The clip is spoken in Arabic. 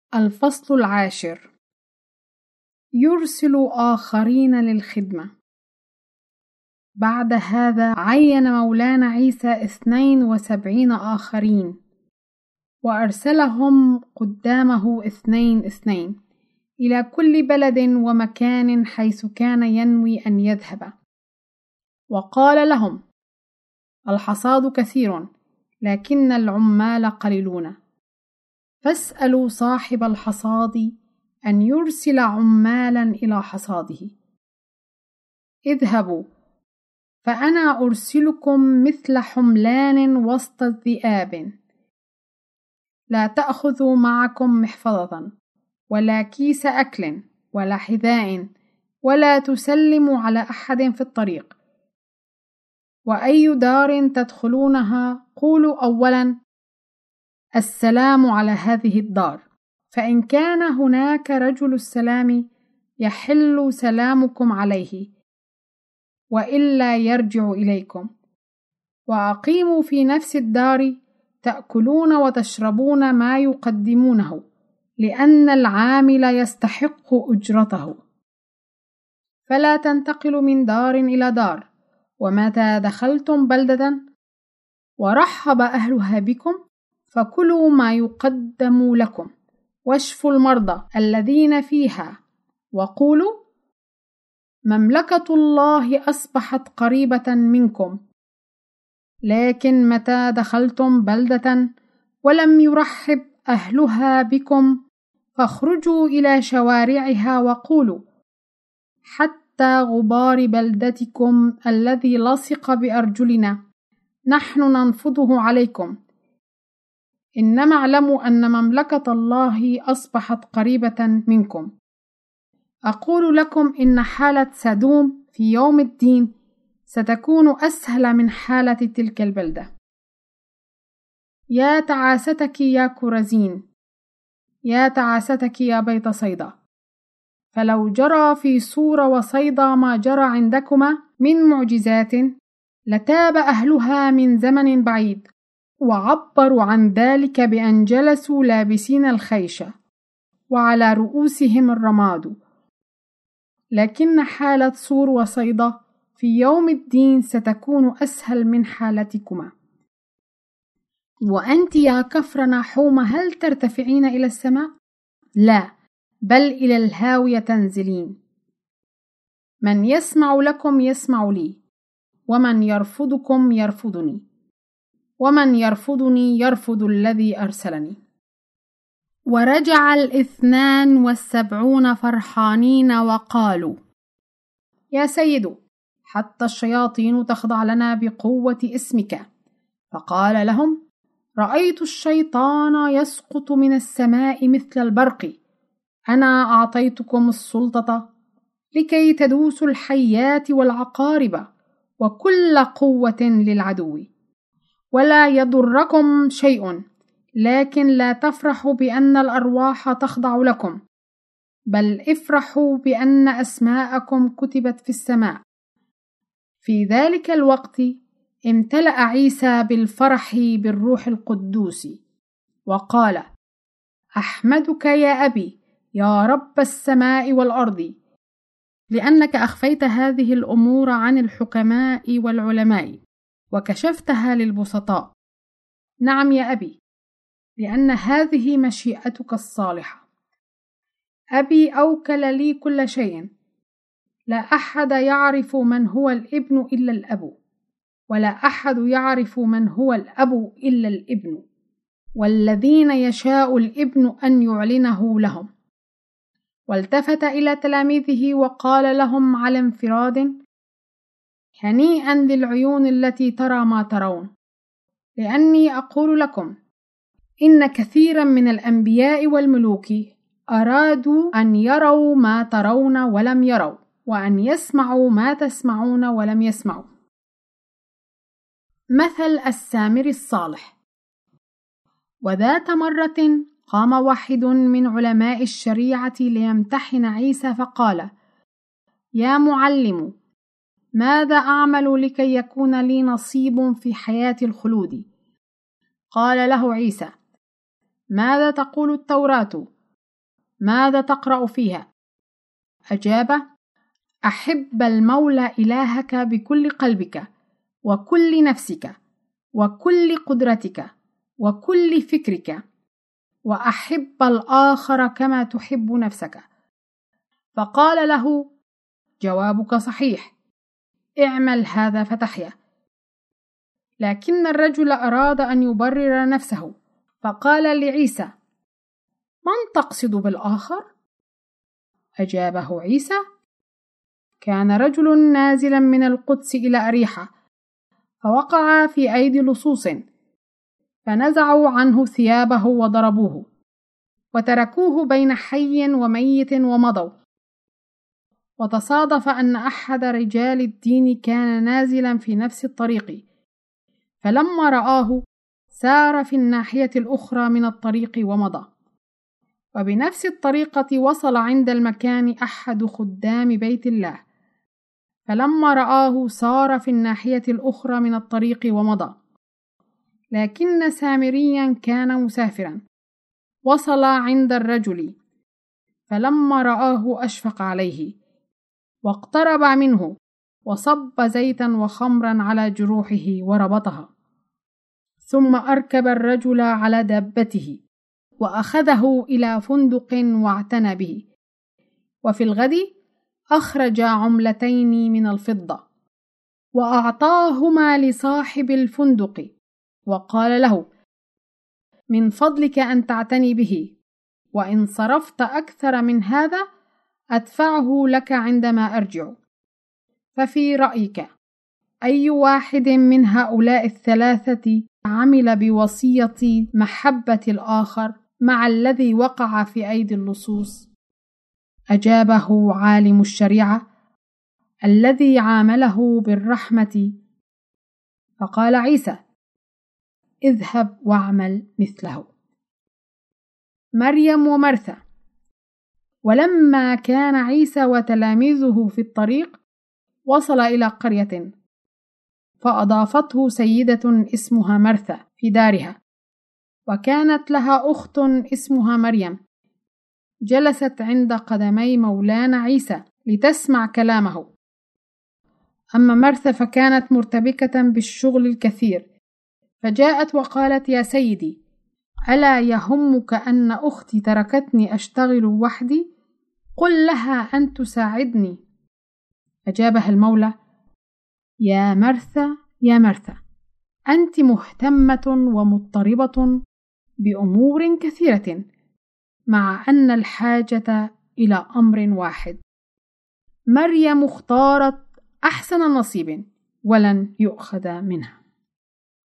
الفصل 10. يرسل آخرين للخدمة. بعد هذا عين مولانا عيسى 72 آخرين، وأرسلهم قدامه 2 إلى كل بلد ومكان حيث كان ينوي أن يذهب، وقال لهم: الحصاد كثير لكن العمال قليلون، فاسألوا صاحب الحصاد أن يرسل عمالا إلى حصاده. اذهبوا فأنا أرسلكم مثل حملان وسط الذئاب، لا تأخذوا معكم محفظة ولا كيس أكل ولا حذاء، ولا تسلموا على أحد في الطريق، وأي دار تدخلونها قولوا أولا: السلام على هذه الدار، فإن كان هناك رجل السلام يحل سلامكم عليه، وإلا يرجع إليكم. وأقيموا في نفس الدار تأكلون وتشربون ما يقدمونه، لأن العامل يستحق أجرته. فلا تنتقلوا من دار إلى دار، ومتى دخلتم بلدة ورحب أهلها بكم فكلوا ما يقدم لكم، واشفوا المرضى الذين فيها، وقولوا: مملكة الله أصبحت قريبة منكم. لكن متى دخلتم بلدة ولم يرحب أهلها بكم فاخرجوا إلى شوارعها وقولوا: حتى غبار بلدتكم الذي لصق بأرجلنا نحن ننفضه عليكم، إنما اعلموا أن مملكة الله أصبحت قريبة منكم. أقول لكم إن حالة سدوم في يوم الدين ستكون أسهل من حالة تلك البلدة. يا تعاستك يا كورزين، يا تعاستك يا بيت صيدا، فلو جرى في صور وصيدا ما جرى عندكما من معجزات لتاب أهلها من زمن بعيد، وعبروا عن ذلك بأن جلسوا لابسين الخيشة وعلى رؤوسهم الرماد. لكن حالة صور وصيدا في يوم الدين ستكون أسهل من حالتكما. وأنت يا كفر ناحوم هل ترتفعين إلى السماء؟ لا، بل إلى الهاوية تنزلين. من يسمع لكم يسمع لي، ومن يرفضكم يرفضني، ومن يرفضني يرفض الذي أرسلني. ورجع 72 فرحانين وقالوا: يا سيد، حتى الشياطين تخضع لنا بقوة اسمك. فقال لهم: رأيت الشيطان يسقط من السماء مثل البرق. أنا أعطيتكم السلطة لكي تدوسوا الحيات والعقارب وكل قوة للعدو، ولا يضركم شيء، لكن لا تفرحوا بأن الأرواح تخضع لكم، بل افرحوا بأن أسماءكم كتبت في السماء. في ذلك الوقت امتلأ عيسى بالفرح بالروح القدوس، وقال: أحمدك يا أبي يا رب السماء والأرض، لأنك أخفيت هذه الأمور عن الحكماء والعلماء وكشفتها للبسطاء. نعم يا أبي، لأن هذه مشيئتك الصالحة. أبي أوكل لي كل شيء، لا أحد يعرف من هو الابن إلا الأب، ولا أحد يعرف من هو الأب إلا الابن، والذين يشاء الابن أن يعلنه لهم. والتفت إلى تلاميذه وقال لهم على انفراد: هنيئا للعيون التي ترى ما ترون، لأني أقول لكم إن كثيرا من الأنبياء والملوك أرادوا أن يروا ما ترون ولم يروا، وأن يسمعوا ما تسمعون ولم يسمعوا. مثل السامر الصالح. وذات مرة قام واحد من علماء الشريعة ليمتحن عيسى فقال: يا معلم، ماذا أعمل لكي يكون لي نصيب في حياة الخلود؟ قال له عيسى: ماذا تقول التوراة؟ ماذا تقرأ فيها؟ أجاب: أحب المولى إلهك بكل قلبك وكل نفسك وكل قدرتك وكل فكرك، وأحب الآخر كما تحب نفسك. فقال له: جوابك صحيح، اعمل هذا فتحيا. لكن الرجل أراد أن يبرر نفسه، فقال لعيسى: من تقصد بالآخر؟ أجابه عيسى: كان رجل نازلا من القدس إلى أريحة، فوقع في أيدي لصوص، فنزعوا عنه ثيابه وضربوه، وتركوه بين حي وميت ومضوا. وتصادف أن أحد رجال الدين كان نازلا في نفس الطريق، فلما رآه سار في الناحية الأخرى من الطريق ومضى. وبنفس الطريقة وصل عند المكان أحد خدام بيت الله، فلما رآه سار في الناحية الأخرى من الطريق ومضى. لكن سامريا كان مسافرا، وصل عند الرجل، فلما رآه أشفق عليه، واقترب منه وصب زيتا وخمرا على جروحه وربطها، ثم أركب الرجل على دابته وأخذه إلى فندق واعتنى به. وفي الغد أخرج عملتين من الفضة وأعطاهما لصاحب الفندق، وقال له: من فضلك أن تعتني به، وإن صرفت أكثر من هذا أدفعه لك عندما أرجع. ففي رأيك أي واحد من هؤلاء الثلاثة عمل بوصية محبة الآخر مع الذي وقع في أيدي اللصوص؟ أجابه عالم الشريعة: الذي عامله بالرحمة. فقال عيسى: اذهب واعمل مثله. مريم ومرثا. ولما كان عيسى وتلاميذه في الطريق، وصل إلى قرية، فأضافته سيدة اسمها مرثا في دارها، وكانت لها أخت اسمها مريم، جلست عند قدمي مولانا عيسى لتسمع كلامه. أما مرثا فكانت مرتبكة بالشغل الكثير، فجاءت وقالت: يا سيدي، ألا يهمك أن أختي تركتني أشتغل وحدي؟ قل لها أن تساعدني. أجابها المولى: يا مرثا يا مرثا، أنت مهتمة ومضطربة بأمور كثيرة، مع أن الحاجة إلى أمر واحد. مريم اختارت أحسن نصيب ولن يؤخذ منها.